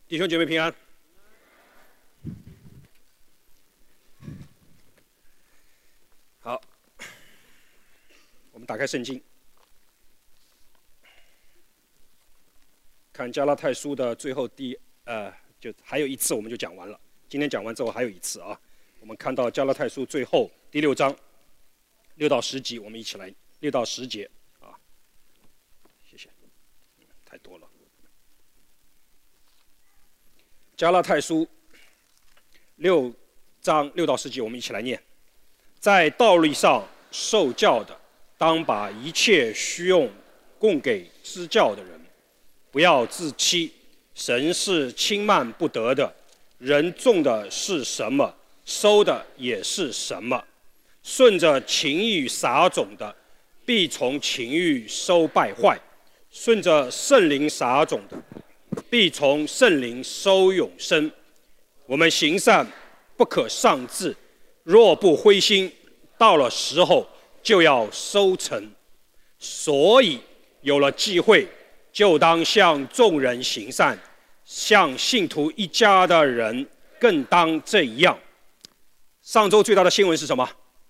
弟兄姐妹平安。好，我们打开圣经，看加拉太书的最后就还有一次我们就讲完了。今天讲完之后还有一次啊，我们看到加拉太书最后第6章6到10节，我们一起来6到10节啊，谢谢，太多了。加拉太书6章6到10节，我们一起来念。在道理上受教的，当把一切需用供给施教的人，不要自欺。神是轻慢不得的，人种的是什么，收的也是什么。顺着情欲撒种的，必从情欲收败坏；顺着圣灵撒种的，必从圣灵收永生。我们行善不可丧志，若不灰心，到了时候就要收成。所以有了机会，就当向众人行善，向信徒一家的人更当这样。上周最大的新闻是什么？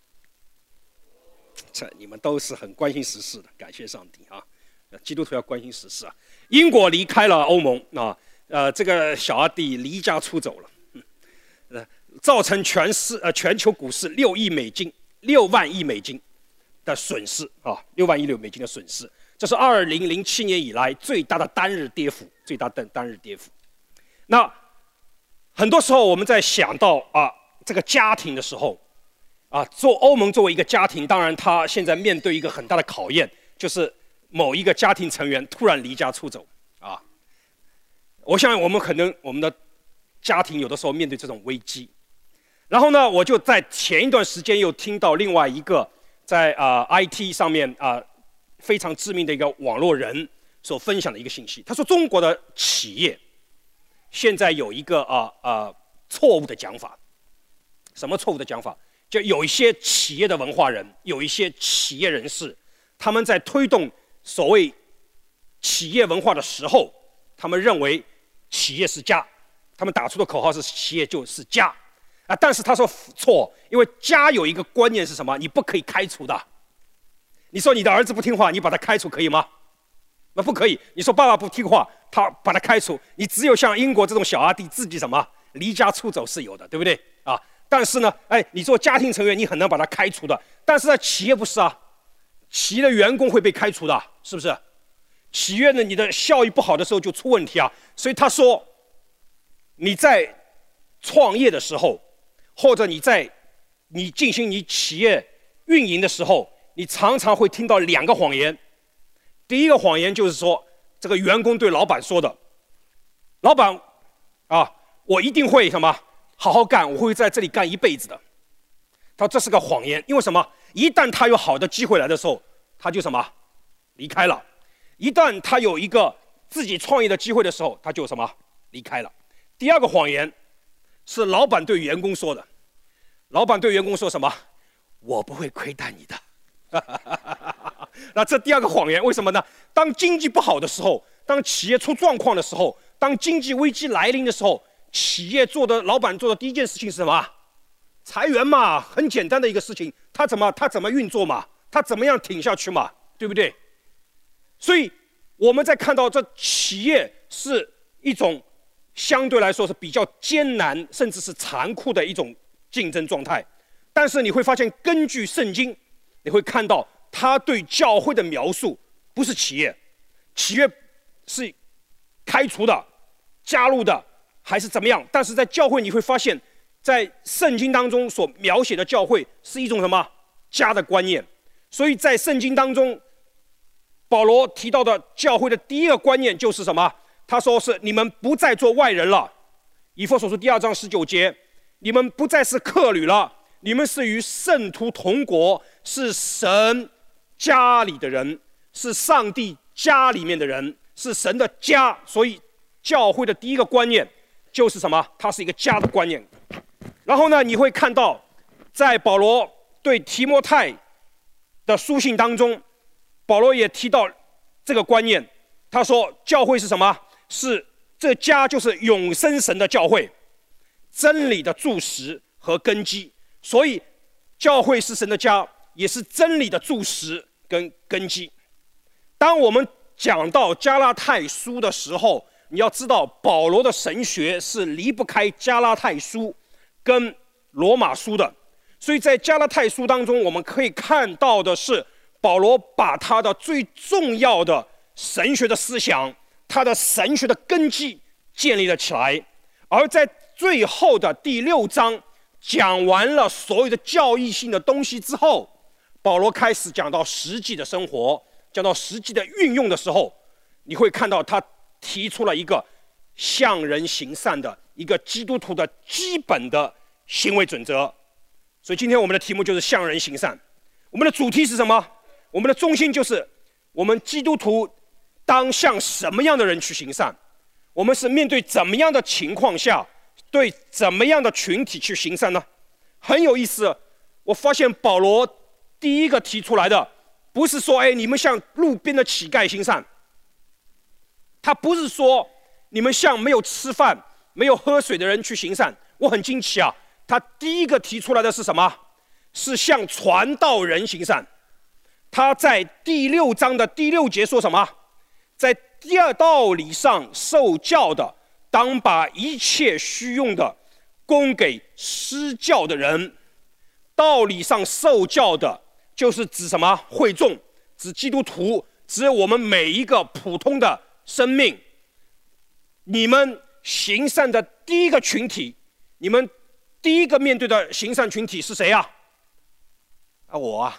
你们都是很关心时事的，感谢上帝啊！基督徒要关心时事啊！英国离开了欧盟啊，这个小阿弟离家出走了，造成全球股市6万亿美金的损失啊，6万亿美金的损失，这是2007年以来最大的单日跌幅，那很多时候我们在想到这个家庭的时候欧盟作为一个家庭，当然他现在面对一个很大的考验，就是某一个家庭成员突然离家出走啊。我想我们的家庭有的时候面对这种危机。然后呢，我就在前一段时间又听到另外一个在IT 上面非常知名的一个网络人所分享的一个信息。他说中国的企业现在有一个错误的讲法。什么错误的讲法？就有一些企业的文化人，有一些企业人士，他们在推动所谓企业文化的时候，他们认为企业是家，他们打出的口号是企业就是家但是他说错，因为家有一个观念是什么？你不可以开除的。你说你的儿子不听话，你把他开除可以吗？那不可以。你说爸爸不听话，他把他开除，你只有像英国这种小阿弟自己什么离家出走是有的，对不对啊？但是呢，你做家庭成员，你很难把他开除的。但是在企业不是啊，企业的员工会被开除的，是不是？企业呢，你的效益不好的时候就出问题啊。所以他说，你在创业的时候，或者你进行你企业运营的时候，你常常会听到2个谎言。第一个谎言就是说，这个员工对老板说的：“老板我一定会什么？好好干，我会在这里干一辈子的。”他说这是个谎言，因为什么？一旦他有好的机会来的时候，他就什么离开了；一旦他有一个自己创业的机会的时候，他就什么离开了。第二个谎言是老板对员工说的。老板对员工说什么？我不会亏待你的。那这第二个谎言，为什么呢？当经济不好的时候，当企业出状况的时候，当经济危机来临的时候，老板做的第一件事情是什么？裁员嘛，很简单的一个事情。他怎么运作嘛？他怎么样挺下去嘛？对不对？所以我们在看到这企业是一种相对来说是比较艰难，甚至是残酷的一种竞争状态。但是你会发现，根据圣经，你会看到他对教会的描述不是企业是开除的、加入的，还是怎么样？但是在教会你会发现，在圣经当中所描写的教会是一种什么家的观念。所以在圣经当中，保罗提到的教会的第一个观念就是什么？他说是你们不再做外人了。以弗所书2章19节，你们不再是客旅了，你们是与圣徒同国，是神家里的人，是上帝家里面的人，是神的家。所以教会的第一个观念就是什么？它是一个家的观念。然后呢，你会看到在保罗对提摩太的书信当中，保罗也提到这个观念。他说教会是什么？是这家就是永生神的教会，真理的柱石和根基。所以教会是神的家，也是真理的柱石跟根基。当我们讲到加拉太书的时候，你要知道保罗的神学是离不开加拉太书跟罗马书的。所以在加拉太书当中，我们可以看到的是保罗把他的最重要的神学的思想，他的神学的根基建立了起来。而在最后的第6章讲完了所有的教义性的东西之后，保罗开始讲到实际的生活，讲到实际的运用的时候，你会看到他提出了一个向人行善的一个基督徒的基本的行为准则。所以今天我们的题目就是向人行善。我们的主题是什么？我们的中心就是我们基督徒当向什么样的人去行善，我们是面对怎么样的情况下对怎么样的群体去行善呢？很有意思，我发现保罗第一个提出来的不是说你们向路边的乞丐行善，他不是说你们向没有吃饭没有喝水的人去行善。我很惊奇啊，他第一个提出来的是什么？是向传道人行善。他在第6章的第6节说什么？在第二道理上受教的，当把一切虚用的供给施教的人。道理上受教的就是指什么？会众，指基督徒，指我们每一个普通的生命。你们行善的第一个群体，你们第一个面对的行善群体是谁啊？我啊。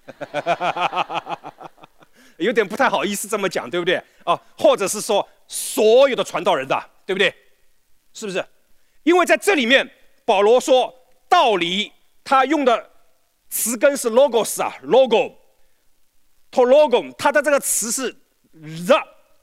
有点不太好意思这么讲，对不对？或者是说所有的传道人的，对不对？是不是？因为在这里面保罗说道理，他用的词根是 logos 啊 logo， 他的这个词是 the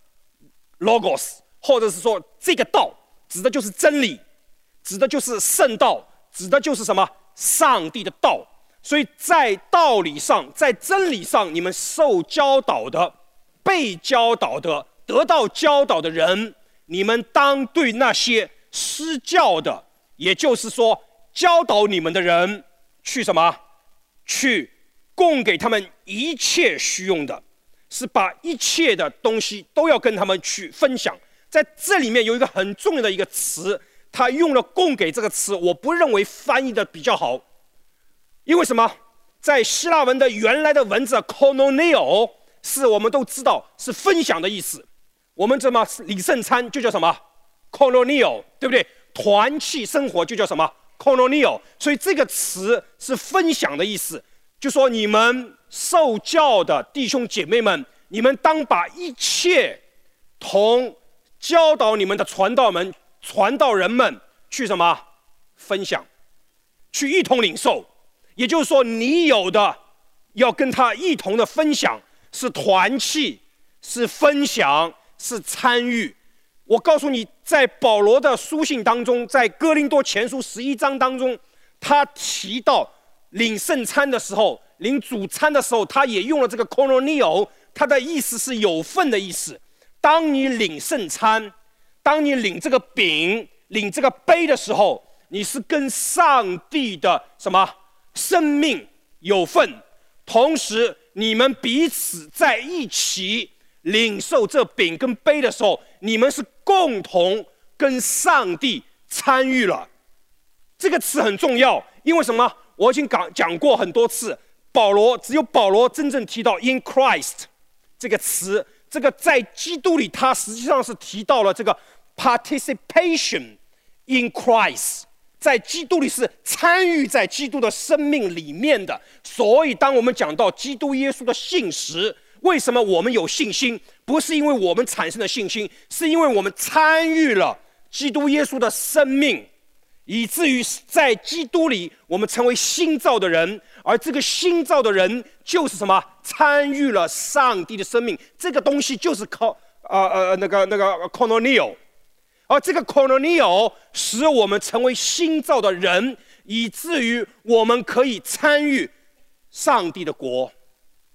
logos， 或者是说这个道指的就是真理，指的就是圣道，指的就是什么？上帝的道。所以在道理上，在真理上，你们受教导的、被教导的、得到教导的人，你们当对那些施教的，也就是说教导你们的人，去什么？去供给他们一切需用的，是把一切的东西都要跟他们去分享。在这里面有一个很重要的一个词，他用了供给这个词，我不认为翻译的比较好。因为什么？在希腊文的原来的文字 koinonia 是我们都知道是分享的意思。我们怎么领圣餐就叫什么 koinonia， 对不对？团契生活就叫什么 koinonia。所以这个词是分享的意思，就说你们受教的弟兄姐妹们，你们当把一切同教导你们的传道人们去什么分享，去一同领受。也就是说，你有的要跟他一同的分享，是团契，是分享，是参与。我告诉你，在保罗的书信当中，在哥林多前书11章当中，他提到领圣餐的时候，领主餐的时候，他也用了这个 koinonia， 他的意思是有份的意思。当你领圣餐，当你领这个饼、领这个杯的时候，你是跟上帝的什么？生命有份，同时你们彼此在一起领受这饼跟杯的时候，你们是共同跟上帝参与了。这个词很重要，因为什么？我已经讲过很多次，只有保罗真正提到 in Christ 这个词，这个在基督里，他实际上是提到了这个 participation in Christ。在基督里是参与在基督的生命里面的。所以当我们讲到基督耶稣的信实，为什么我们有信心？不是因为我们产生的信心，是因为我们参与了基督耶稣的生命，以至于在基督里我们成为新造的人。而这个新造的人就是什么？参与了上帝的生命。这个东西就是那个 koinonia。而这个 koinonia 使我们成为新造的人，以至于我们可以参与上帝的国。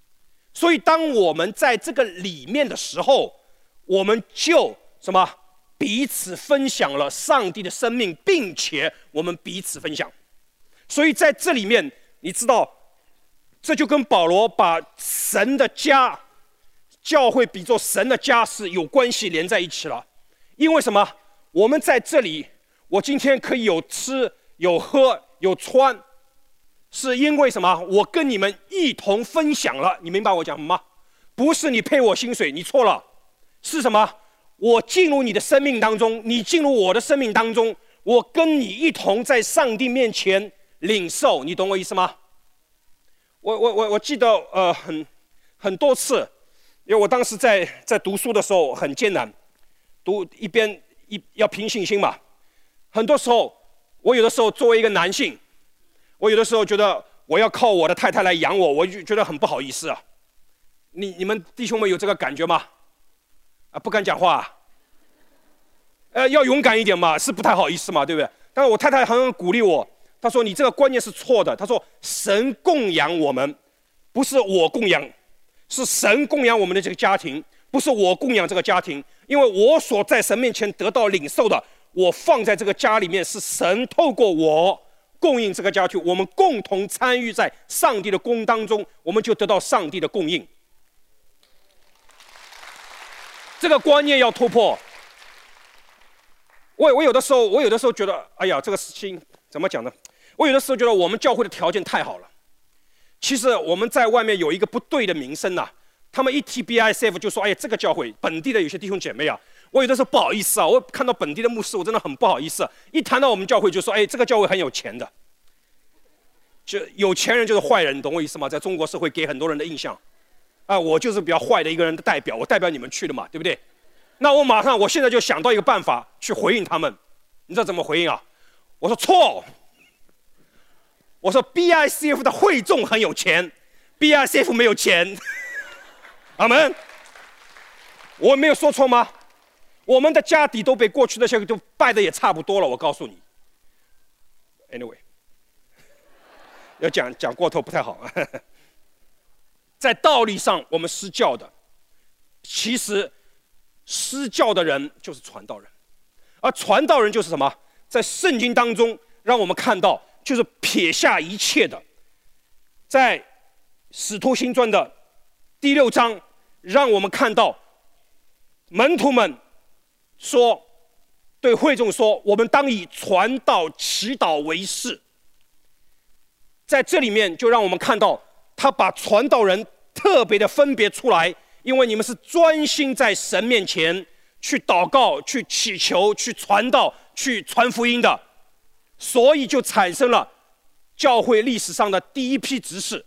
所以当我们在这个里面的时候，我们就什么？ 彼此分享了上帝的生命，并且我们彼此分享。所以在这里面，你知道，这就跟保罗把神的家、教会比作神的家是有关系连在一起了。因为什么？我们在这里，我今天可以有吃、有喝、有穿，是因为什么？我跟你们一同分享了。你明白我讲什么吗？不是你配我薪水，你错了。是什么？我进入你的生命当中，你进入我的生命当中，我跟你一同在上帝面前领受。你懂我意思吗？我记得很多次，因为我当时在读书的时候很艰难，读一边要凭信心嘛。很多时候，我有的时候作为一个男性，我有的时候觉得我要靠我的太太来养我，我就觉得很不好意思啊。你们弟兄们有这个感觉吗？不敢讲话要勇敢一点嘛，是不太好意思嘛，对不对？但是我太太很鼓励我，她说你这个观念是错的。她说神供养我们，不是我供养，是神供养我们的这个家庭，不是我供养这个家庭。因为我所在神面前得到领受的，我放在这个家里面，是神透过我供应这个家庭，我们共同参与在上帝的工当中，我们就得到上帝的供应。这个观念要突破。我有的时候觉得，哎呀，这个事情怎么讲呢？我有的时候觉得我们教会的条件太好了。其实我们在外面有一个不对的名声呐，他们一提 BICF 就说，哎呀，这个教会本地的有些弟兄姐妹啊，我有的时候不好意思啊，我看到本地的牧师，我真的很不好意思啊。一谈到我们教会就说，哎，这个教会很有钱的，就有钱人就是坏人，你懂我意思吗？在中国社会给很多人的印象。我就是比较坏的一个人的代表，我代表你们去的嘛，对不对？那我现在就想到一个办法去回应他们，你知道怎么回应啊？我说错，我说 BICF 的会众很有钱 ，BICF 没有钱，阿们，我没有说错吗？我们的家底都被过去那些都败的也差不多了，我告诉你。Anyway， 要讲过头不太好。在道理上，我们施教的，其实施教的人就是传道人，而传道人就是什么？在圣经当中，让我们看到，就是撇下一切的。在使徒行传的第6章，让我们看到门徒们说，对会众说：“我们当以传道、祈祷为事。”在这里面，就让我们看到。他把传道人特别的分别出来，因为你们是专心在神面前去祷告、去祈求、去传道、去传福音的，所以就产生了教会历史上的第一批执事。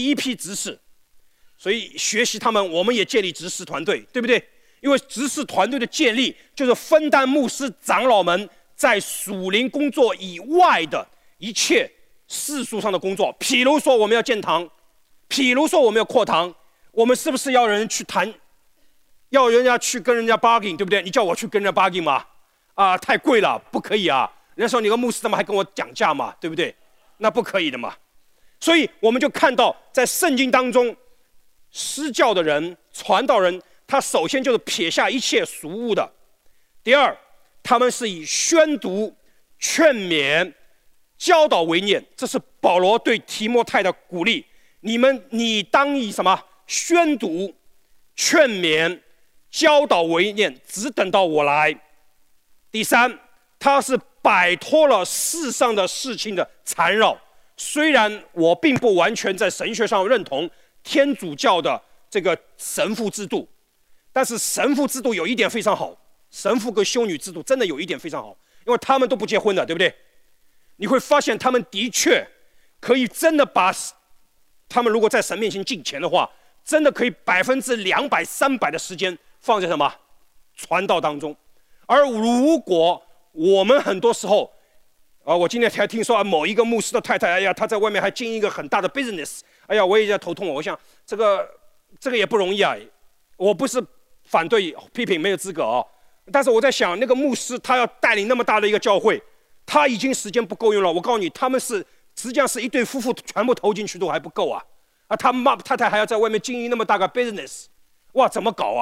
所以学习他们，我们也建立执事团队，对不对？因为执事团队的建立，就是分担牧师长老们在属灵工作以外的一切世俗上的工作。譬如说我们要建堂，譬如说我们要扩堂，我们是不是要人去谈，要人家去跟人家 bargain， 对不对？你叫我去跟人家 bargain 吗？太贵了，不可以啊！人家说你个牧师怎么还跟我讲价嘛，对不对？那不可以的嘛。所以我们就看到，在圣经当中，施教的人、传道人，他首先就是撇下一切俗物的。第二，他们是以宣读、劝勉、教导为念，这是保罗对提摩太的鼓励。你当以什么？宣读、劝勉、教导为念，只等到我来。第三，他是摆脱了世上的事情的缠绕。虽然我并不完全在神学上认同天主教的这个神父制度，但是神父制度有一点非常好，神父跟修女制度真的有一点非常好，因为他们都不结婚的，对不对？你会发现他们的确可以真的把他们如果在神面前敬虔的话，真的可以200%、300%的时间放在什么传道当中。而如果我们很多时候，我今天才听说某一个牧师的太太，哎呀，他在外面还经营一个很大的 business， 哎呀，我也在头痛。我想这个也不容易啊。我不是反对批评，没有资格啊。但是我在想，那个牧师他要带领那么大的一个教会，他已经时间不够用了。我告诉你，他们实际上是一对夫妇全部投进去都还不够啊！他太太还要在外面经营那么大个 business， 哇，怎么搞啊？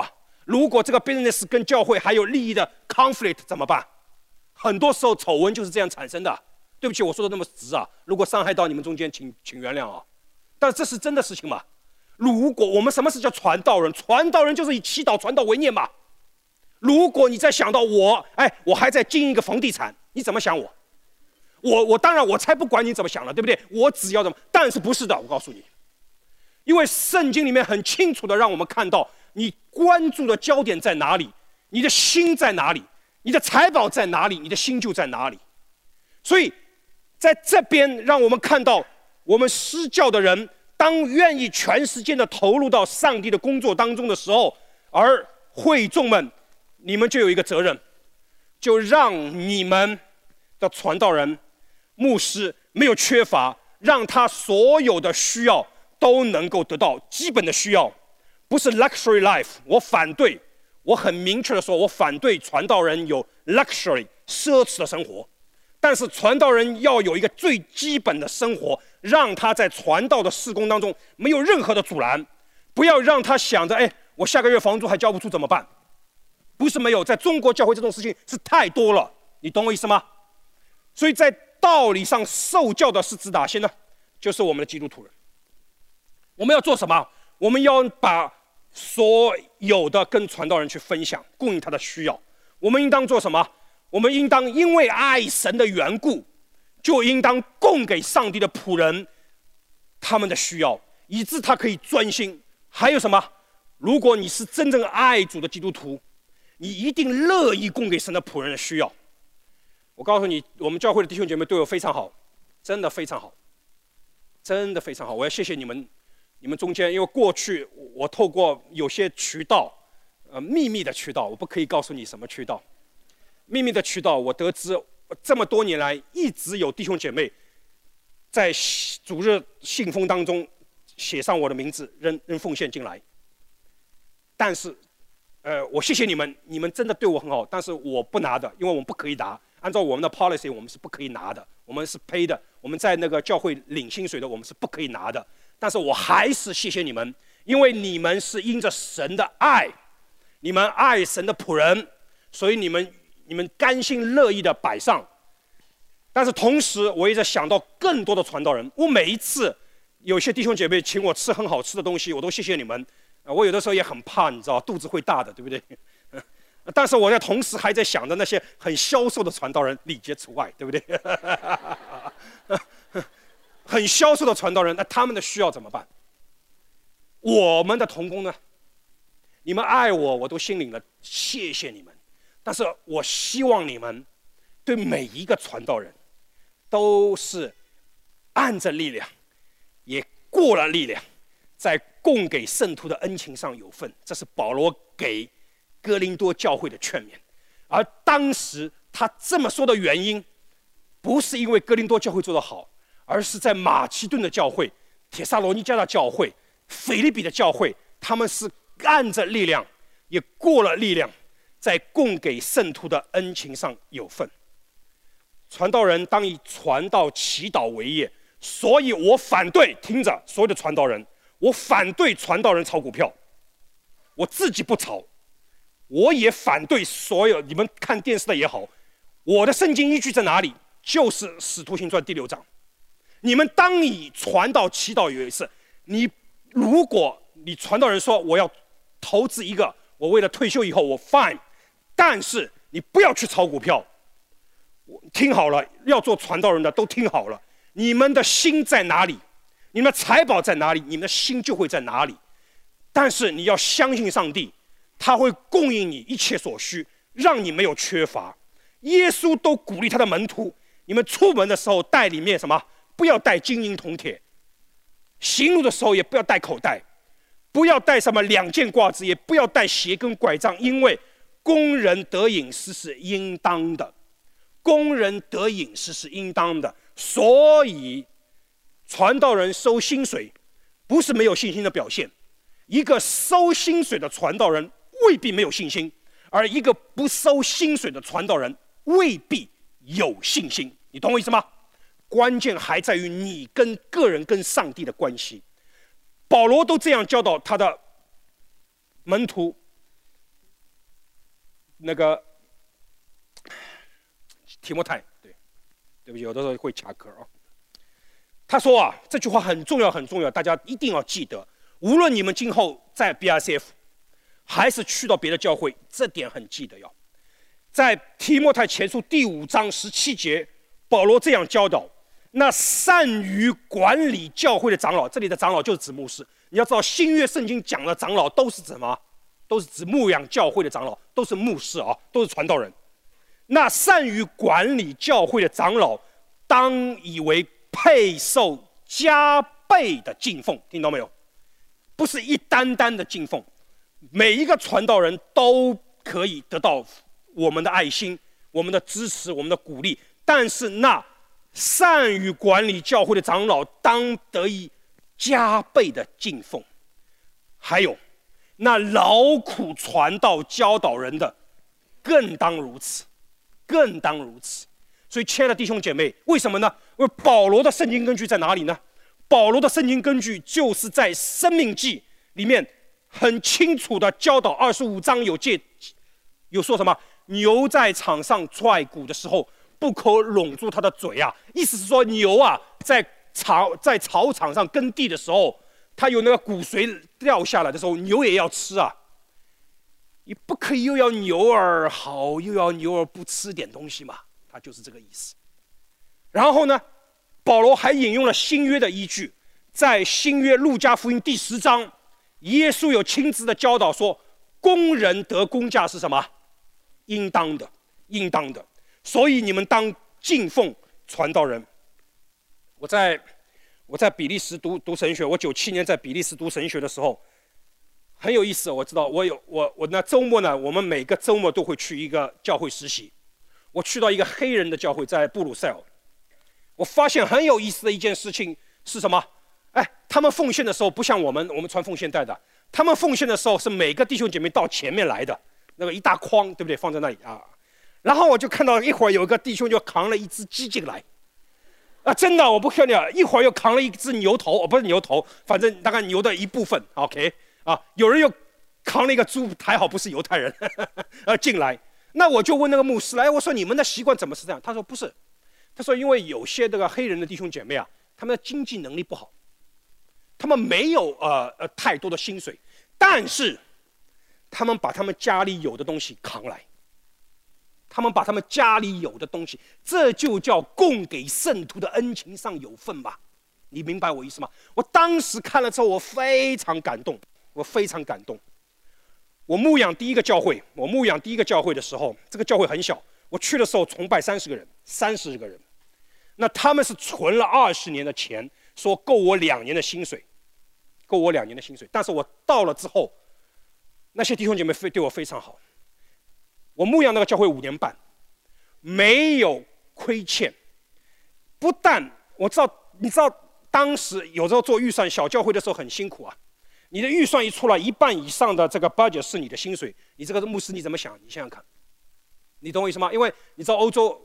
如果这个 business 跟教会还有利益的 conflict 怎么办？很多时候丑闻就是这样产生的。对不起，我说的那么直啊，如果伤害到你们中间，请原谅啊。但这是真的事情嘛？如果我们什么是叫传道人？传道人就是以祈祷传道为念嘛。如果你在想到我还在经营一个房地产，你怎么想我？我当然我才不管你怎么想了，对不对？我只要怎么，但是不是的，我告诉你，因为圣经里面很清楚的让我们看到，你关注的焦点在哪里，你的心在哪里，你的财宝在哪里，你的心就在哪里。所以在这边让我们看到，我们施教的人当愿意全时间的投入到上帝的工作当中的时候，而会众们，你们就有一个责任，就让你们的传道人、牧师没有缺乏，让他所有的需要都能够得到基本的需要，不是 luxury life。我反对，我很明确的说，我反对传道人有 luxury 奢侈的生活。但是传道人要有一个最基本的生活，让他在传道的事工当中没有任何的阻拦，不要让他想着，我下个月房租还交不出怎么办？不是没有，在中国教会这种事情是太多了，你懂我意思吗？所以在道理上受教的是指哪些呢？就是我们的基督徒人。我们要做什么？我们要把所有的跟传道人去分享，供应他的需要。我们应当做什么？我们应当因为爱神的缘故，就应当供给上帝的仆人他们的需要，以致他可以专心。还有什么？如果你是真正爱主的基督徒，你一定乐意供给神的仆人的需要。我告诉你，我们教会的弟兄姐妹对我非常好，真的非常好，真的非常好。我要谢谢你们，你们中间，因为过去我透过有些渠道，秘密的渠道，我不可以告诉你什么渠道。秘密的渠道，我得知这么多年来，一直有弟兄姐妹在主日信封当中写上我的名字，扔奉献进来。但是，我谢谢你们，你们真的对我很好，但是我不拿的，因为我们不可以拿。按照我们的 policy， 我们是不可以拿的，我们是 pay 的，我们在那个教会领薪水的，我们是不可以拿的。但是我还是谢谢你们，因为你们是因着神的爱，你们爱神的仆人，所以你们甘心乐意的摆上。但是同时我也在想到更多的传道人，我每一次有些弟兄姐妹请我吃很好吃的东西，我都谢谢你们。我有的时候也很怕，你知道肚子会大的，对不对？但是我在同时还在想着那些很消瘦的传道人，礼节除外，对不对？很消瘦的传道人，那他们的需要怎么办？我们的同工呢？你们爱我，我都心领了，谢谢你们。但是我希望你们对每一个传道人都是按着力量，也过了力量，在供给圣徒的恩情上有份。这是保罗给哥林多教会的劝勉。而当时他这么说的原因，不是因为哥林多教会做得好，而是在马其顿的教会、帖撒罗尼迦的教会、腓立比的教会，他们是按着力量，也过了力量，在供给圣徒的恩情上有份。传道人当以传道祈祷为业，所以我反对，听着所有的传道人，我反对传道人炒股票，我自己不炒，我也反对所有你们看电视的也好，我的圣经依据在哪里？就是《使徒行传》第6章。你们当以传道祈祷为事，如果你传道人说我要投资一个，我为了退休以后我 fine， 但是你不要去炒股票。听好了，要做传道人的都听好了，你们的心在哪里，你们的财宝在哪里，你们的心就会在哪里。但是你要相信上帝，他会供应你一切所需，让你没有缺乏。耶稣都鼓励他的门徒，你们出门的时候带里面什么？不要带金银铜铁，行路的时候也不要带口袋，不要带什么2件褂子，也不要带鞋跟拐杖，因为工人得饮食是应当的，工人得饮食是应当的。所以传道人收薪水不是没有信心的表现，一个收薪水的传道人未必没有信心，而一个不收薪水的传道人未必有信心。你懂我意思吗？关键还在于你跟个人跟上帝的关系。保罗都这样教导他的门徒， 那个提摩太，对不起，有的时候会卡壳啊。他说啊，这句话很重要，很重要，大家一定要记得。无论你们今后在 BRCF， 还是去到别的教会，这点很记得要。在提摩太前书第5章17节，保罗这样教导：那善于管理教会的长老，这里的长老就是指牧师。你要知道，新约圣经讲的长老都是指什么？都是指牧养教会的长老，都是牧师啊，都是传道人。那善于管理教会的长老，当以为配受加倍的敬奉，听到没有？不是一单单的敬奉，每一个传道人都可以得到我们的爱心、我们的支持、我们的鼓励。但是那善于管理教会的长老，当得以加倍的敬奉。还有，那劳苦传道教导人的，更当如此，更当如此。所以，亲爱的弟兄姐妹，为什么呢？因为保罗的圣经根据在哪里呢？保罗的圣经根据就是在《申命记》里面很清楚的教导，25章有说什么？牛在场上拽骨的时候，不可拢住它的嘴啊！意思是说，牛啊，在草场上耕地的时候，它有那个骨髓掉下来的时候，牛也要吃啊。你不可以又要牛儿好，又要牛儿不吃点东西嘛？他就是这个意思。然后呢，保罗还引用了新约的依据，在新约路加福音第10章，耶稣有亲自的教导说，工人得工价是什么？应当的，应当的。所以你们当敬奉传道人。我在比利时读神学，我97年在比利时读神学的时候，很有意思。我知道我那周末呢，我们每个周末都会去一个教会实习。我去到一个黑人的教会，在布鲁塞尔。我发现很有意思的一件事情是什么？他们奉献的时候不像我们传奉献袋的，他们奉献的时候是每个弟兄姐妹到前面来的，那个一大筐，对不对？放在那里啊。然后我就看到一会儿有一个弟兄就扛了一只鸡进来，真的我不骗你啊，一会儿又扛了一只牛头，不是牛头，反正大概牛的一部分 ，OK 啊，有人又扛了一个猪，还好不是犹太人进来。那我就问那个牧师，我说你们的习惯怎么是这样？他说不是，他说因为有些这个黑人的弟兄姐妹啊，他们的经济能力不好，他们没有太多的薪水，但是他们把他们家里有的东西扛来，他们把他们家里有的东西，这就叫供给圣徒的恩情上有份嘛。你明白我意思吗？我当时看了之后，我非常感动，我非常感动。我牧养第一个教会的时候，这个教会很小，我去的时候崇拜30个人，那他们是存了20年的钱，说够我2年的薪水，但是我到了之后，那些弟兄姐妹对我非常好。我牧养那个教会5年半，没有亏欠。不但你知道当时有时候做预算，小教会的时候很辛苦啊。你的预算一出来，1半以上的这个 budget 是你的薪水，你这个牧师你怎么想？你想想看，你懂我意思吗？因为你知道欧洲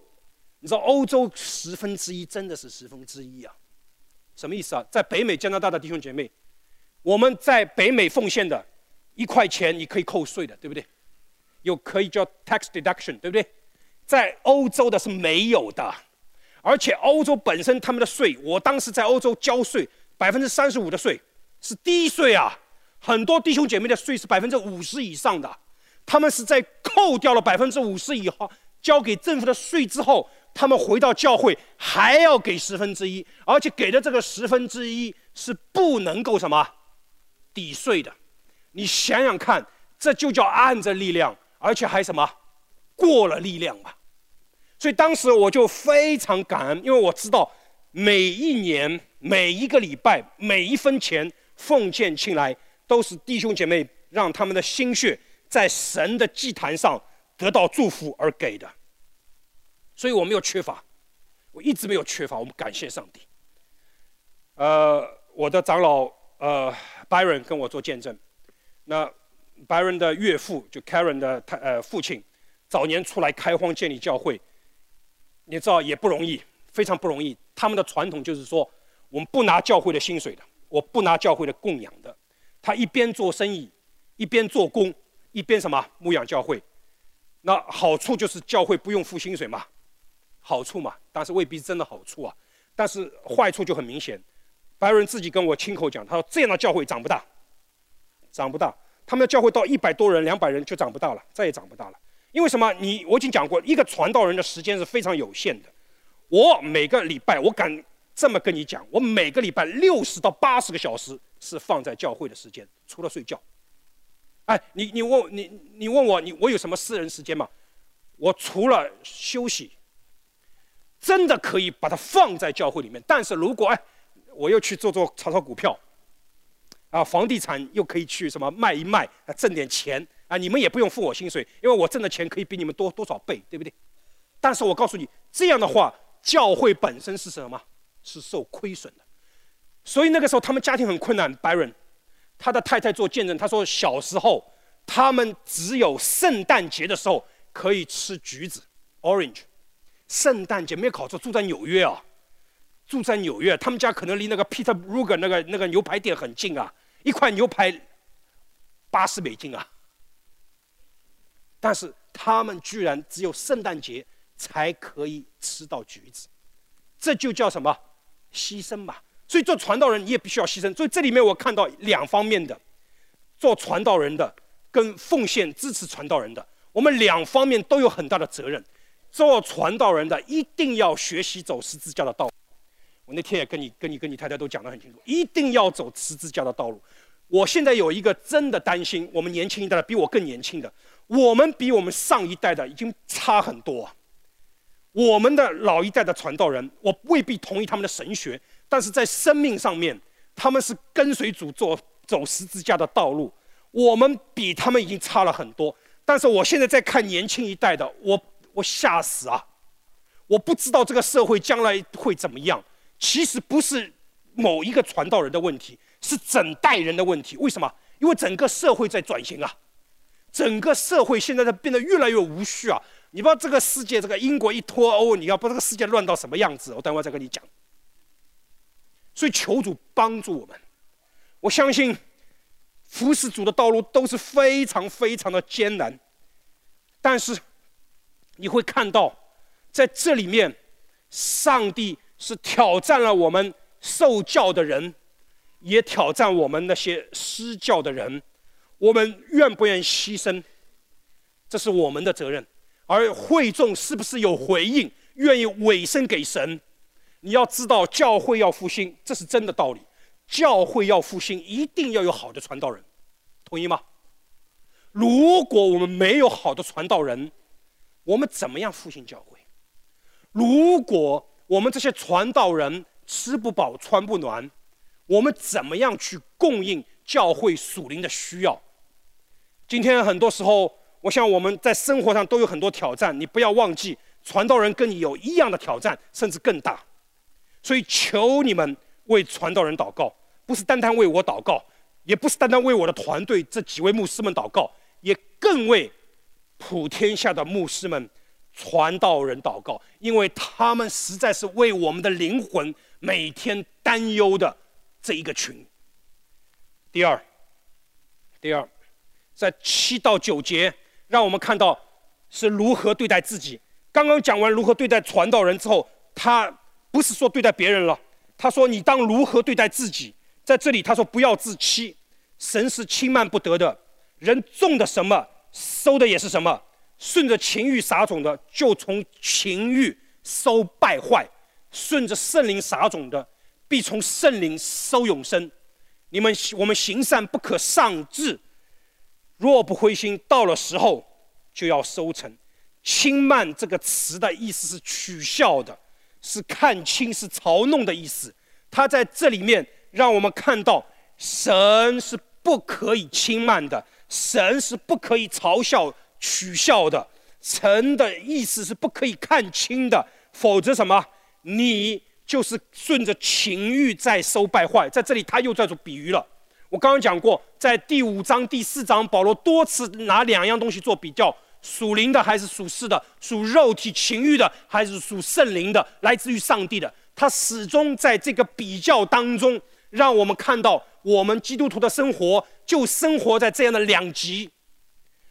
1/10真的是1/10啊，什么意思啊？在北美、加拿大的弟兄姐妹，我们在北美奉献的1块钱，你可以扣税的，对不对？可以叫 tax deduction， 对不对？在欧洲的是没有的，而且欧洲本身他们的税，我当时在欧洲交税35%的税。是低税啊，很多弟兄姐妹的税是50%以上的，他们是在扣掉了50%以后交给政府的税之后，他们回到教会还要给1/10，而且给的这个1/10是不能够什么抵税的。你想想看，这就叫按着力量，而且还什么过了力量嘛。所以当时我就非常感恩，因为我知道每一年、每一个礼拜、每一分钱奉献进来，都是弟兄姐妹让他们的心血在神的祭坛上得到祝福而给的。所以我没有缺乏，我一直没有缺乏，我们感谢上帝。我的长老Byron 跟我做见证。那 Byron 的岳父就 Karen 的父亲，早年出来开荒建立教会，你知道也不容易，非常不容易。他们的传统就是说，我们不拿教会的薪水的，我不拿教会的供养的。他一边做生意，一边做工，一边什么牧养教会。 那好处就是教会不用付薪水嘛，好处嘛，但是未必是真的好处啊。但是坏处就很明显，白人自己跟我亲口讲，他说这样的教会长不大，长不大。他们的教会到100多人、200人就长不大了，再也长不大了。因为什么？我已经讲过，一个传道人的时间是非常有限的。我每个礼拜，我敢这么跟你讲，我每个礼拜60到80个小时是放在教会的时间，除了睡觉。哎，你问我有什么私人时间吗？我除了休息，真的可以把它放在教会里面。但是如果我又去炒股票，啊，房地产又可以去什么卖一卖，挣点钱啊，你们也不用付我薪水，因为我挣的钱可以比你们多多少倍，对不对？但是我告诉你，这样的话，教会本身是什么？是受亏损的。所以那个时候他们家庭很困难。Byron， 他的太太做见证，他说小时候他们只有圣诞节的时候可以吃橘子 （orange）。圣诞节没有考错，住在纽约啊，住在纽约，他们家可能离那个 Peter Ruger 那个牛排店很近啊，一块牛排80美金啊。但是他们居然只有圣诞节才可以吃到橘子，这就叫什么？牺牲嘛。所以做传道人你也必须要牺牲。所以这里面我看到2方面的，做传道人的跟奉献支持传道人的，我们2方面都有很大的责任。做传道人的一定要学习走十字架的道路。我那天也跟你太太都讲得很清楚，一定要走十字架的道路。我现在有一个真的担心，我们年轻一代的比我更年轻的，我们比我们上一代的已经差很多啊。我们的老一代的传道人，我未必同意他们的神学，但是在生命上面，他们是跟随主走十字架的道路，我们比他们已经差了很多。但是我现在在看年轻一代的，我吓死啊！我不知道这个社会将来会怎么样。其实不是某一个传道人的问题，是整代人的问题。为什么？因为整个社会在转型啊，整个社会现在在变得越来越无序啊。你不知道这个世界，这个英国一脱欧，你要不知道这个世界乱到什么样子，我等会再跟你讲。所以求主帮助我们。我相信服侍主的道路都是非常非常的艰难，但是你会看到在这里面，上帝是挑战了我们受教的人，也挑战我们那些施教的人。我们愿不愿意牺牲，这是我们的责任。而会众是不是有回应，愿意委身给神？你要知道，教会要复兴，这是真的道理。教会要复兴，一定要有好的传道人，同意吗？如果我们没有好的传道人，我们怎么样复兴教会？如果我们这些传道人吃不饱穿不暖，我们怎么样去供应教会属灵的需要？今天很多时候，我想我们在生活上都有很多挑战，你不要忘记，传道人跟你有一样的挑战，甚至更大。所以求你们为传道人祷告，不是单单为我祷告，也不是单单为我的团队这几位牧师们祷告，也更为普天下的牧师们、传道人祷告，因为他们实在是为我们的灵魂每天担忧的这一个群。第二，在7到9节，让我们看到是如何对待自己。刚刚讲完如何对待传道人之后，他不是说对待别人了，他说你当如何对待自己。在这里他说不要自欺，神是轻慢不得的，人种的什么，收的也是什么。顺着情欲撒种的，就从情欲收败坏；顺着圣灵撒种的，必从圣灵收永生。我们行善不可丧志，若不灰心，到了时候就要收成。轻慢这个词的意思是取笑的，是看轻，是嘲弄的意思。他在这里面让我们看到，神是不可以轻慢的，神是不可以嘲笑、取笑的。神的意思是不可以看轻的，否则什么？你就是顺着情欲在收败坏。在这里他又在做比喻了。我刚刚讲过，在第5章、第4章，保罗多次拿2样东西做比较：属灵的还是属世的，属肉体情欲的还是属圣灵的，来自于上帝的。他始终在这个比较当中，让我们看到我们基督徒的生活就生活在这样的两极。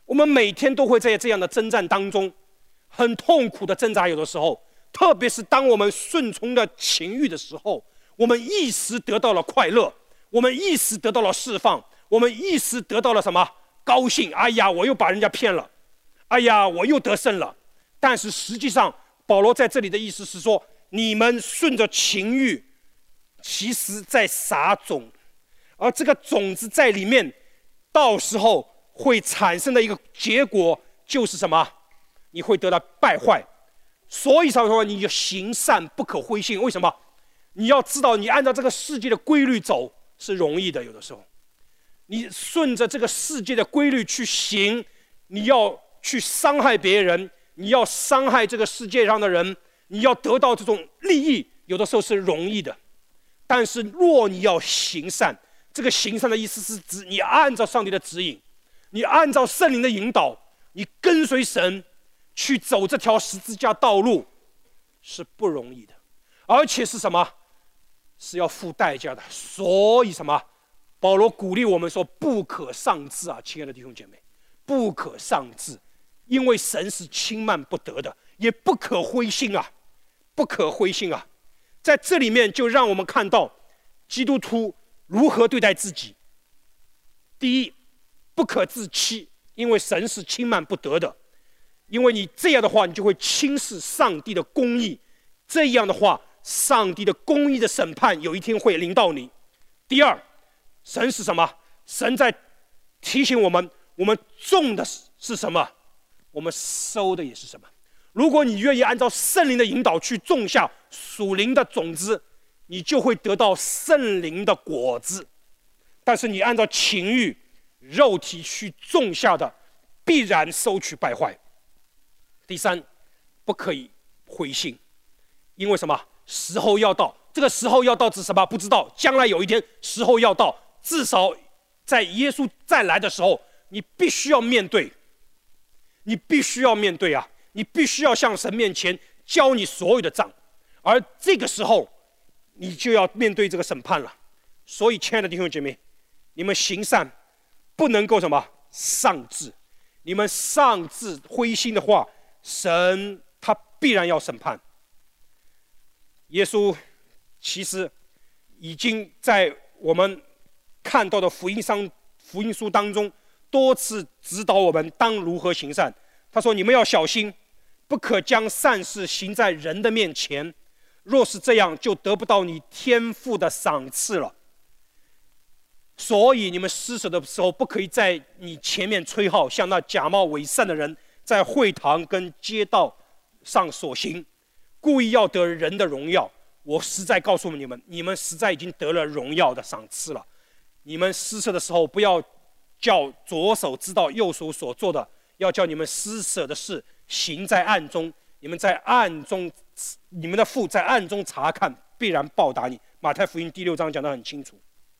我们每天都会在这样的征战当中，很痛苦的挣扎。有的时候，特别是当我们顺从了情欲的时候，我们一时得到了快乐，我们一时得到了释放，我们一时得到了什么？高兴。哎呀，我又把人家骗了，哎呀，我又得胜了。但是实际上，保罗在这里的意思是说，你们顺着情欲，其实在撒种，而这个种子在里面，到时候会产生的一个结果就是什么？你会得到败坏。所以说，你就行善不可灰心。为什么？你要知道，你按照这个世界的规律走是容易的，有的时候，你顺着这个世界的规律去行，你要去伤害别人，你要伤害这个世界上的人，你要得到这种利益，有的时候是容易的。但是若你要行善，这个行善的意思是指你按照上帝的指引，你按照圣灵的引导，你跟随神去走这条十字架道路，是不容易的，而且是什么？是要付代价的。所以什么？保罗鼓励我们说，不可丧志啊，亲爱的弟兄姐妹，不可丧志，因为神是轻慢不得的，也不可灰心啊，不可灰心啊。在这里面就让我们看到基督徒如何对待自己。第一，不可自欺，因为神是轻慢不得的，因为你这样的话，你就会轻视上帝的公义，这样的话，上帝的公义的审判有一天会临到你。第二，神是什么？神在提醒我们，我们种的是什么，我们收的也是什么。如果你愿意按照圣灵的引导去种下属灵的种子，你就会得到圣灵的果子。但是你按照情欲、肉体去种下的，必然收取败坏。第三，不可以灰心，因为什么？时候要到。这个时候要到是什么？不知道。将来有一天时候要到，至少在耶稣再来的时候，你必须要面对，你必须要面对啊！你必须要向神面前交你所有的账，而这个时候你就要面对这个审判了。所以，亲爱的弟兄姐妹，你们行善不能够什么丧志，你们丧志灰心的话，神他必然要审判。耶稣其实已经在我们看到的福音书当中多次指导我们当如何行善。他说：“你们要小心，不可将善事行在人的面前，若是这样，就得不到你天父的赏赐了。所以你们施舍的时候，不可以在你前面吹号，像那假冒伪善的人在会堂跟街道上所行，故意要得人的荣耀。我实在告诉你们，你们实在已经得了荣耀的赏赐了。你们施舍的时候，不要叫左手知道右手所做的，要叫你们施舍的事行在暗中。你们在暗中，你们的父在暗中查看，必然报答你。”马太福音第6章讲得很清楚。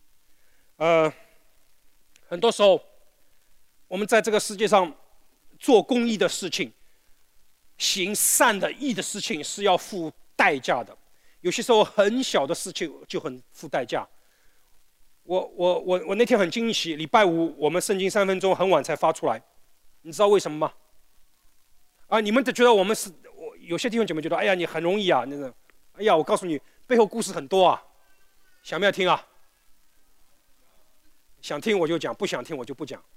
很多时候，我们在这个世界上做公益的事情、行善的义的事情是要付代价的。有些时候很小的事情就很付代价。我那天很惊喜，礼拜五我们圣经3分钟很晚才发出来，你知道为什么吗？你们觉得我们是，有些弟兄姐妹觉得，哎呀你很容易啊，那个，哎呀我告诉你，背后故事很多啊，想不想听啊？想听我就讲，不想听我就不讲。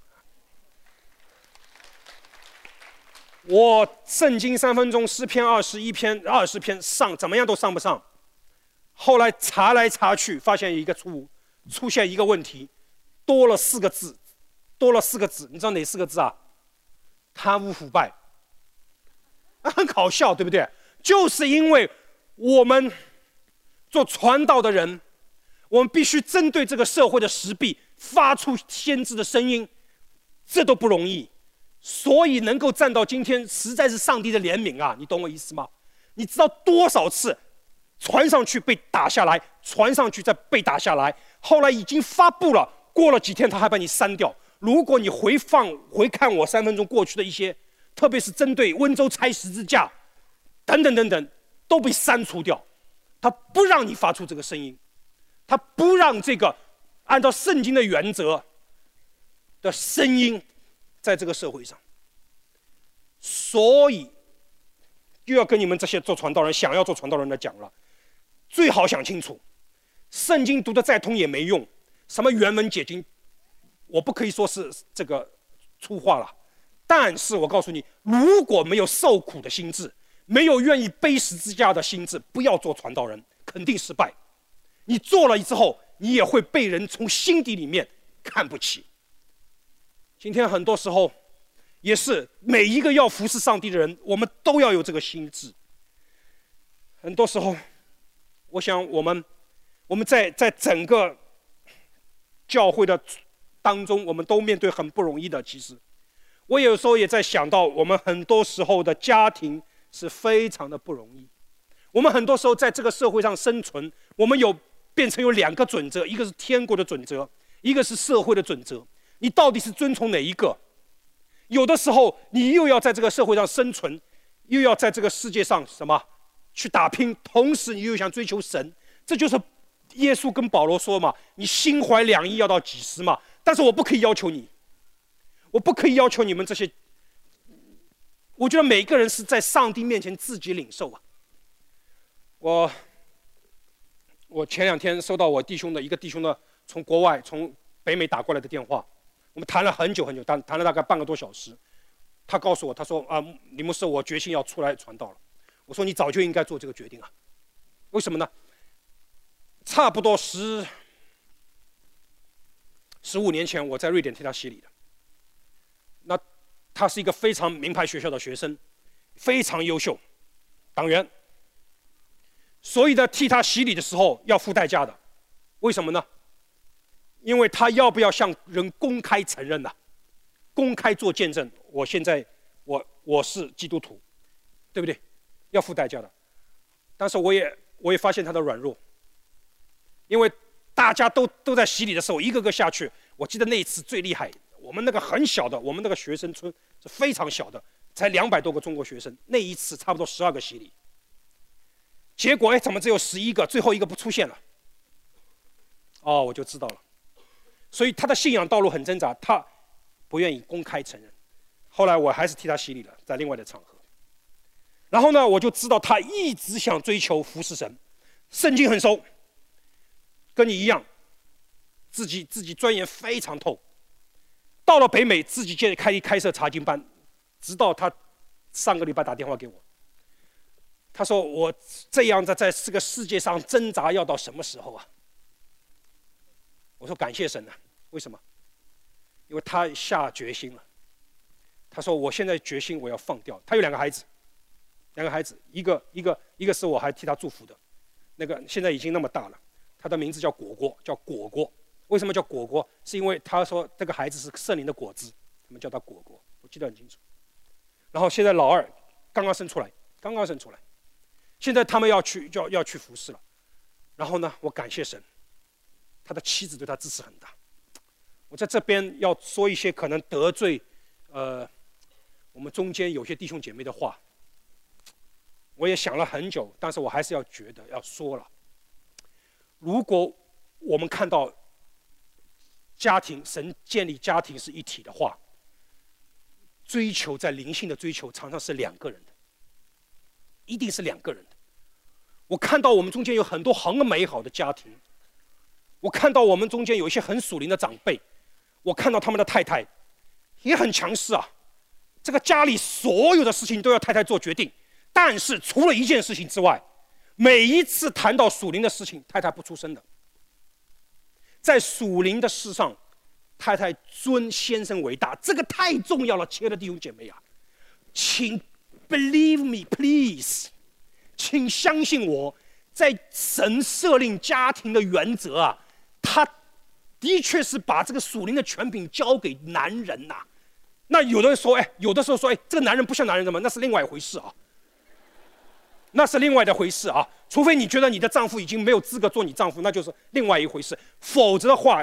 我圣经3分钟诗篇21篇20篇上怎么样都上不上，后来查来查去，发现一个出现一个问题，多了4个字，你知道哪4个字啊？贪污腐败。很搞笑，对不对？就是因为我们做传道的人，我们必须针对这个社会的实弊发出先知的声音，这都不容易。所以能够站到今天，实在是上帝的怜悯啊！你懂我意思吗？你知道多少次传上去被打下来，传上去再被打下来，后来已经发布了，过了几天他还把你删掉。如果你回看我3分钟过去的一些，特别是针对温州拆十字架等等等等，都被删除掉。他不让你发出这个声音，他不让这个按照圣经的原则的声音在这个社会上。 所以又要跟你们这些做传道人、想要做传道人的讲了，最好想清楚，圣经读得再通也没用，什么原文解经，我不可以说是这个粗话了。但是我告诉你，如果没有受苦的心志，没有愿意背十字架的心志，不要做传道人，肯定失败。你做了之后，你也会被人从心底里面看不起。今天很多时候也是每一个要服侍上帝的人，我们都要有这个心志。很多时候我想我们在整个教会的当中，我们都面对很不容易的。其实我有时候也在想到，我们很多时候的家庭是非常的不容易。我们很多时候在这个社会上生存，我们变成有2个准则，一个是天国的准则，一个是社会的准则。你到底是遵从哪一个？有的时候你又要在这个社会上生存，又要在这个世界上去打拼，同时你又想追求神。这就是耶稣跟保罗说嘛，你心怀两意要到几时嘛。但是我不可以要求你，我不可以要求你们这些。我觉得每一个人是在上帝面前自己领受啊。我前2天收到我一个弟兄的从国外从北美打过来的电话，我们谈了很久很久，谈了大概半个多小时。他告诉我，他说李牧师，我决心要出来传道了。我说你早就应该做这个决定啊。为什么呢？差不多15年前，我在瑞典替他洗礼的。那他是一个非常名牌学校的学生，非常优秀，党员。所以呢，替他洗礼的时候要付代价的。为什么呢？因为他要不要向人公开承认呢？公开做见证，我现在我是基督徒，对不对？要付代价的。但是我也发现他的软弱，因为大家都在洗礼的时候，一个个下去。我记得那一次最厉害，我们那个很小的，我们那个学生村是非常小的，才200多个中国学生。那一次差不多12个洗礼，结果怎么只有11个？最后一个不出现了。我就知道了。所以他的信仰道路很挣扎，他不愿意公开承认。后来我还是替他洗礼了，在另外的场合。然后呢，我就知道他一直想追求服侍神，圣经很熟，跟你一样，自己钻研非常透。到了北美，自己开设查经班，直到他上个礼拜打电话给我，他说我这样在这个世界上挣扎要到什么时候啊？我说感谢神啊，为什么？因为他下决心了。他说我现在决心我要放掉。他有2个孩子，一个是我还替他祝福的，那个现在已经那么大了，他的名字叫果果，叫果果。为什么叫果果？是因为他说这个孩子是圣灵的果子，他们叫他果果，我记得很清楚。然后现在老2刚刚生出来，现在他们要去服侍了。然后呢，我感谢神，他的妻子对他支持很大。我在这边要说一些可能得罪我们中间有些弟兄姐妹的话，我也想了很久，但是我还是觉得要说了。如果我们看到家庭，神建立家庭是一体的话，追求在灵性的追求常常是2个人的，一定是2个人的。我看到我们中间有很多很美好的家庭，我看到我们中间有一些很属灵的长辈，我看到他们的太太也很强势啊。这个家里所有的事情都要太太做决定，但是除了一件事情之外，每一次谈到属灵的事情，太太不出声的。在属灵的事上，太太尊先生为大，这个太重要了，亲爱的弟兄姐妹啊，请 believe me please， 请相信我，在神设立家庭的原则啊，他的确是把这个属灵的权柄交给男人呐。那有的人说，有的时候说，这个男人不像男人的吗？那是另外一回事啊，那是另外的回事啊。除非你觉得你的丈夫已经没有资格做你丈夫，那就是另外一回事。否则的话，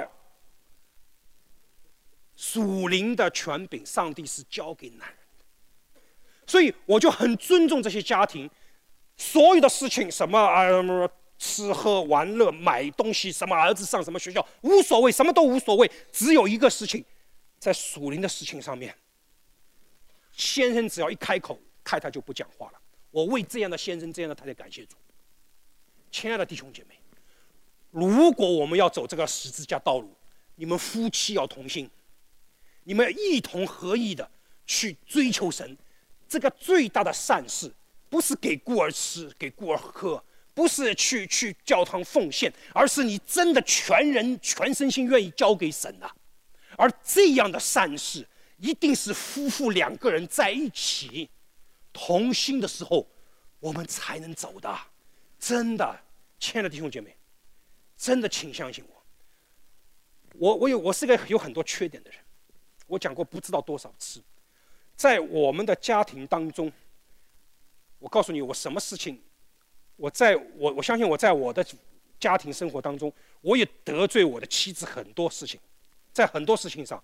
属灵的权柄，上帝是交给男人的。所以我就很尊重这些家庭，所有的事情，什么吃喝玩乐、买东西，什么儿子上什么学校，无所谓，什么都无所谓，只有一个事情。在属灵的事情上面， 先生只要一开口，太太就不讲话了。我为这样的先生、这样的太太感谢主。亲爱的弟兄姐妹，如果我们要走这个十字架道路，你们夫妻要同心，你们一同合意的去追求神。这个最大的善事，不是给孤儿吃、给孤儿喝，不是去教堂奉献，而是你真的全人全身心愿意交给神啊。而这样的善事，一定是夫妇两个人在一起同心的时候，我们才能走的。真的，亲爱的弟兄姐妹，真的请相信我。我是个有很多缺点的人，我讲过不知道多少次。在我们的家庭当中，我告诉你，我什么事情，我相信我在我的家庭生活当中，我也得罪我的妻子很多事情，在很多事情上，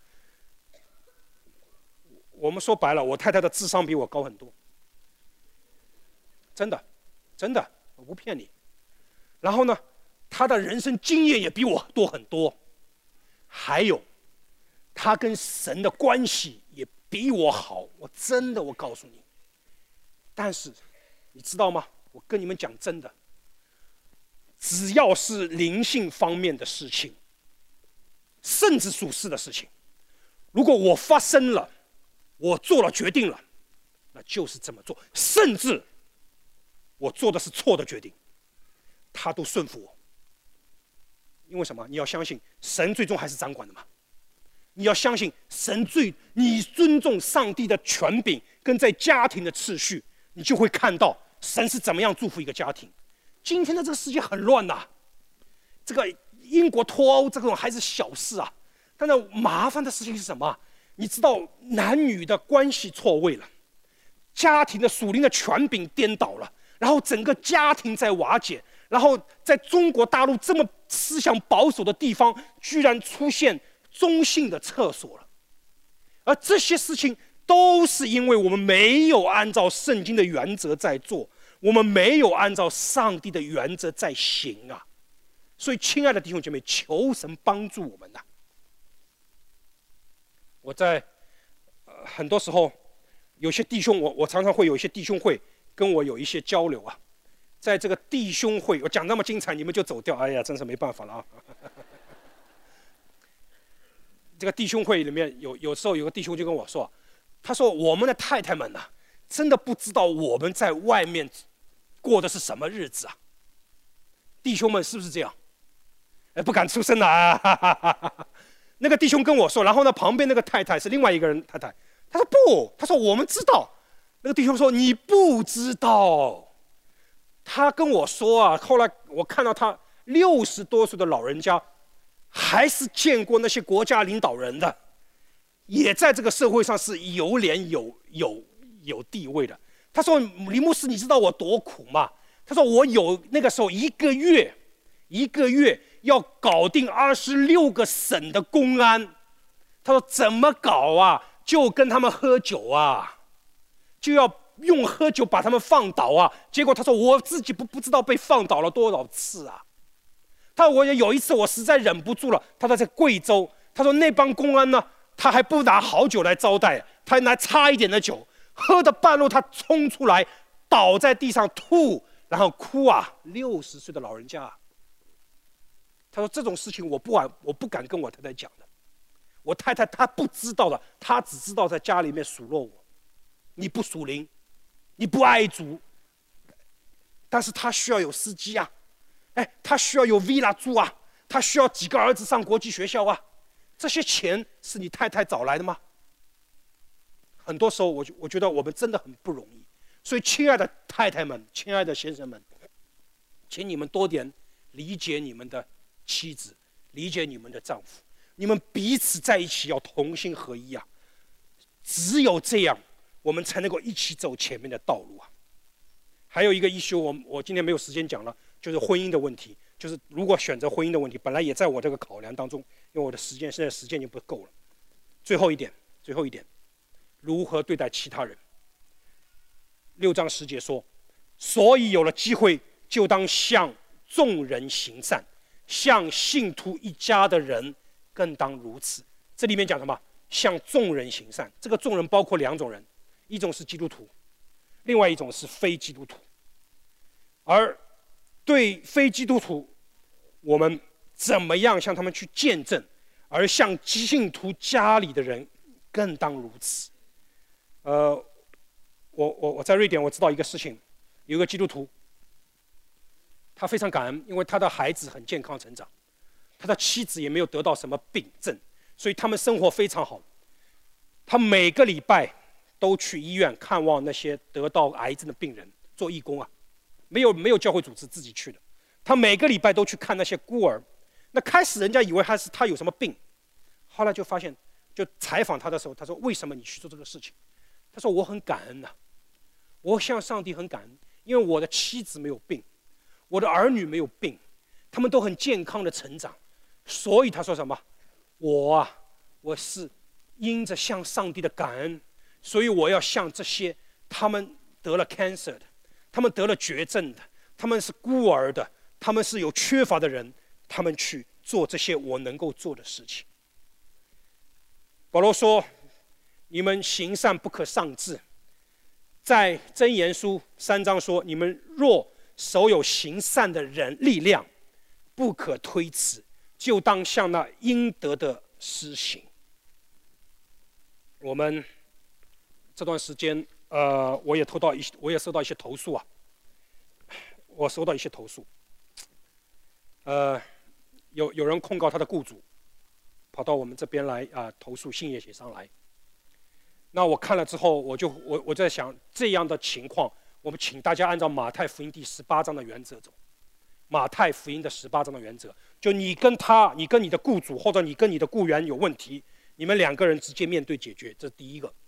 我们说白了，我太太的智商比我高很多，真的，真的，我不骗你。然后呢，她的人生经验也比我多很多，还有，她跟神的关系也比我好，我真的，我告诉你。但是，你知道吗？我跟你们讲真的，只要是灵性方面的事情，甚至属世的事情，如果我发生了，我做了决定了，那就是这么做。甚至我做的是错的决定，他都顺服我。因为什么？你要相信神最终还是掌管的嘛。你要相信你尊重上帝的权柄跟在家庭的次序，你就会看到神是怎么样祝福一个家庭。今天的这个世界很乱呐，这个英国脱欧这种还是小事啊，但是麻烦的事情是什么？你知道男女的关系错位了，家庭的属灵的权柄颠倒了，然后整个家庭在瓦解，然后在中国大陆这么思想保守的地方，居然出现中性的厕所了。而这些事情都是因为我们没有按照圣经的原则在做，我们没有按照上帝的原则在行啊。所以亲爱的弟兄姐妹，求神帮助我们呐。我在很多时候有些弟兄，我常常会有一些弟兄会跟我有一些交流啊。在这个弟兄会，我讲那么精彩，你们就走掉，哎呀，真是没办法了啊。这个弟兄会里面有时候有个弟兄就跟我说，他说我们的太太们啊，真的不知道我们在外面过的是什么日子啊。弟兄们是不是这样？不敢出声了啊。那个弟兄跟我说，然后呢，旁边那个太太是另外一个人太太，他说不，他说我们知道。那个弟兄说你不知道。他跟我说啊，后来我看到他60多岁的老人家，还是见过那些国家领导人的，也在这个社会上是有脸有地位的。他说李牧师，你知道我多苦吗？他说我有那个时候一个月要搞定26个省的公安。他说怎么搞啊？就跟他们喝酒啊，就要用喝酒把他们放倒啊。结果他说我自己不知道被放倒了多少次啊。他说我有一次我实在忍不住了，他说在贵州，他说那帮公安呢，他还不拿好酒来招待，他还拿差一点的酒，喝的半路他冲出来倒在地上吐，然后哭啊，60岁的老人家。他说这种事情我不敢跟我太太讲的，我太太她不知道的，她只知道在家里面数落我，你不属灵，你不爱主，但是她需要有司机啊，她需要有 villa 住啊，她需要几个儿子上国际学校啊，这些钱是你太太找来的吗？很多时候我觉得我们真的很不容易。所以亲爱的太太们，亲爱的先生们，请你们多点理解你们的妻子，理解你们的丈夫，你们彼此在一起要同心合一啊！只有这样，我们才能够一起走前面的道路啊！还有一个issue，我今天没有时间讲了，就是婚姻的问题，就是如果选择婚姻的问题，本来也在我这个考量当中，因为我的现在时间已经不够了。最后一点，如何对待其他人？6章10节说，所以有了机会，就当向众人行善，向信徒一家的人更当如此。这里面讲什么？向众人行善。这个众人包括2种人， 一种是基督徒，另外一种是非基督徒。而对非基督徒，我们怎么样向他们去见证，而向信徒家里的人更当如此。我在瑞典，我知道一个事情，有一个基督徒，他非常感恩，因为他的孩子很健康成长，他的妻子也没有得到什么病症，所以他们生活非常好。他每个礼拜都去医院看望那些得到癌症的病人，做义工啊，没有教会组织，自己去的。他每个礼拜都去看那些孤儿。那开始人家以为他有什么病，后来就发现，就采访他的时候，他说：“为什么你去做这个事情？”他说：“我很感恩呐，我向上帝很感恩，因为我的妻子没有病，我的儿女没有病，他们都很健康的成长。所以他说什么？我是因着向上帝的感恩，所以我要向这些他们得了 cancer 的，他们得了绝症的，他们是孤儿的，他们是有缺乏的人，他们去做这些我能够做的事情。”保罗说：“你们行善不可丧志。”在箴言书3章说：“你们若手有行善的人力量，不可推辞，就当向那应得的施行。”我们这段时间，我也收到一些投诉啊。我收到一些投诉，有人控告他的雇主，跑到我们这边来投诉，信业协商来。那我看了之后，我在想，这样的情况，我们请大家按照马太福音第18章的原则走。马太福音的18章的原则，就你跟你的雇主或者你跟你的雇员有问题，你们2个人直接面对解决，这是第一个。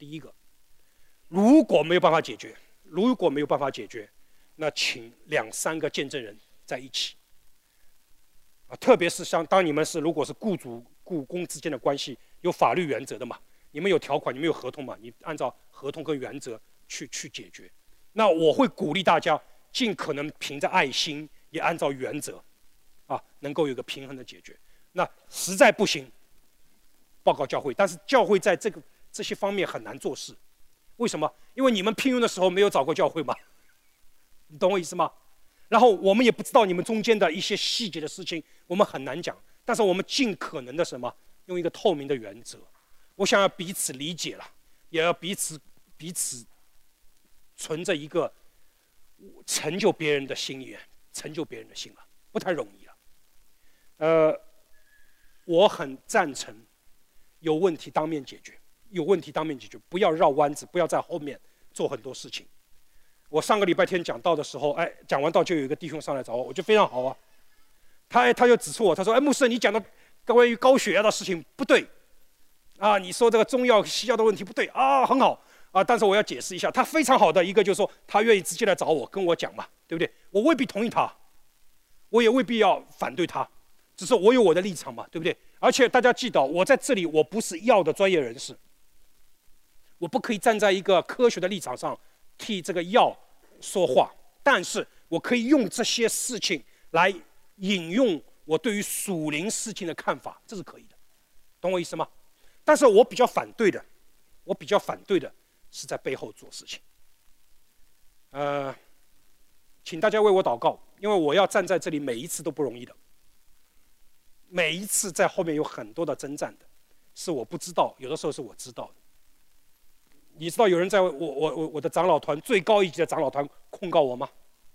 如果没有办法解决，那请2、3个见证人在一起。特别是当你们如果是雇主雇工之间的关系，有法律原则的嘛，你们有条款，你们有合同嘛，你按照合同跟原则去解决。那我会鼓励大家尽可能凭着爱心，也按照原则，能够有一个平衡的解决。那实在不行，报告教会。但是教会在这些方面很难做事，为什么？因为你们聘用的时候没有找过教会嘛，你懂我意思吗？然后我们也不知道你们中间的一些细节的事情，我们很难讲。但是我们尽可能的用一个透明的原则。我想要彼此理解了，也要彼此存着一个成就别人的心愿，成就别人的心了，不太容易了。我很赞成有问题当面解决，不要绕弯子，不要在后面做很多事情。我上个礼拜天讲道的时候，讲完道就有一个弟兄上来找我，我觉得非常好啊。他就指出我，他说：“牧师，你讲的关于高血压的事情不对，你说这个中药西药的问题不对很好但是我要解释一下，他非常好的一个就是说，他愿意直接来找我跟我讲嘛，对不对？我未必同意他，我也未必要反对他，只是我有我的立场嘛，对不对？而且大家记得，我在这里我不是药的专业人士，我不可以站在一个科学的立场上替这个药说话，但是我可以用这些事情来引用我对于属灵事情的看法，这是可以的，懂我意思吗？但是我比较反对的是在背后做事情。请大家为我祷告，因为我要站在这里，每一次都不容易的，每一次在后面有很多的征战的，是我不知道，有的时候是我知道的。你知道有人在我的长老团最高一级的长老团控告我吗？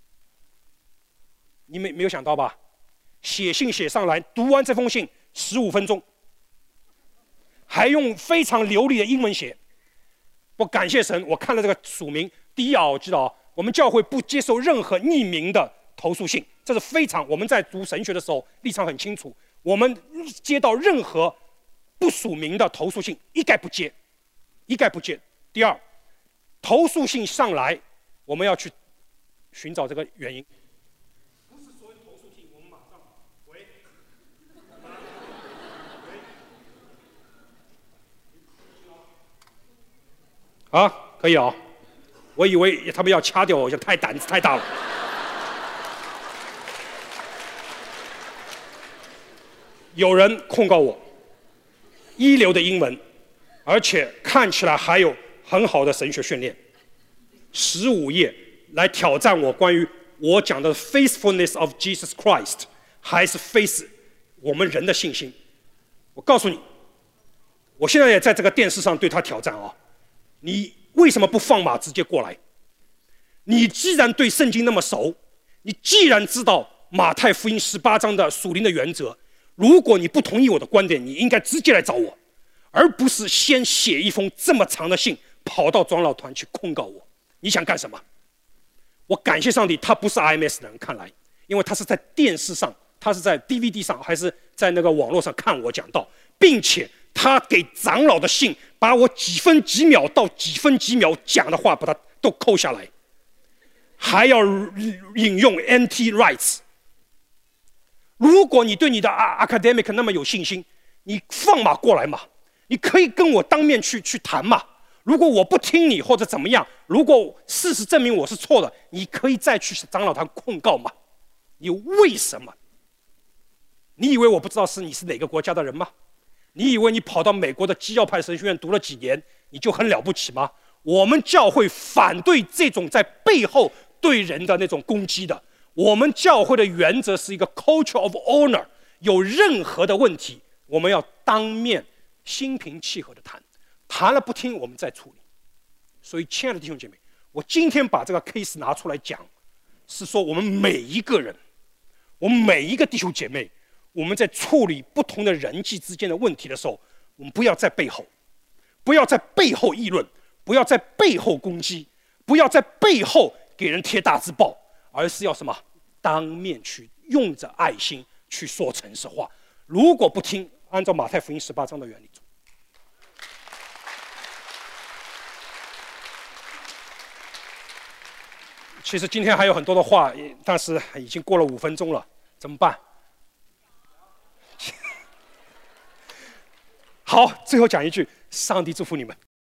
你没有想到吧？写信写上来，读完这封信15分钟，还用非常流利的英文写。我感谢神，我看了这个署名，第一我知道我们教会不接受任何匿名的投诉信，这是非常我们在读神学的时候立场很清楚，我们接到任何不署名的投诉信一概不接。第二，投诉信上来，我们要去寻找这个原因。不是所有投诉信我们马上喂，可以啊，我以为他们要掐掉我，胆子太大了。有人控告我一流的英文，而且看起来还有很好的神学训练，15页来挑战我关于我讲的 faithfulness of Jesus Christ， 还是 faith 我们人的信心。我告诉你，我现在也在这个电视上对他挑战啊！你为什么不放马直接过来？你既然对圣经那么熟，你既然知道马太福音18章的属灵的原则，如果你不同意我的观点，你应该直接来找我，而不是先写一封这么长的信跑到长老团去控告我。你想干什么？我感谢上帝，他不是 IMS 的人，看来，因为他是在电视上，他是在 DVD 上，还是在那个网络上看我讲道，并且他给长老的信，把我几分几秒到几分几秒讲的话，把它都扣下来，还要引用 NT Wright。如果你对你的 academic 那么有信心，你放马过来嘛，你可以跟我当面去谈嘛。如果我不听你或者怎么样，如果事实证明我是错的，你可以再去长老团控告嘛。你为什么？你以为我不知道你是哪个国家的人吗？你以为你跑到美国的基要派神学院读了几年，你就很了不起吗？我们教会反对这种在背后对人的那种攻击的。我们教会的原则是一个 culture of honor， 有任何的问题，我们要当面心平气和的谈，谈了不听，我们再处理。所以，亲爱的弟兄姐妹，我今天把这个 case 拿出来讲，是说我们每一个人，我们每一个弟兄姐妹，我们在处理不同的人际之间的问题的时候，我们不要在背后，不要在背后议论，不要在背后攻击，不要在背后给人贴大字报，而是要什么？当面去用着爱心去说诚实话。如果不听，按照马太福音18章的原理做。其实今天还有很多的话，但是已经过了5分钟了，怎么办？好，最后讲一句：上帝祝福你们。